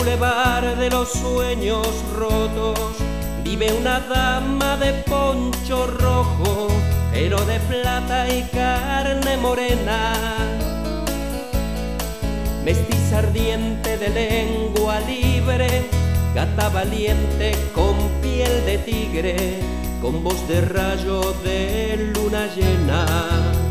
bulevar de los sueños rotos vive una dama de poncho rojo, pelo de plata y carne morena, mestiza ardiente de lengua libre, gata valiente con piel de tigre, con voz de rayo de luna llena.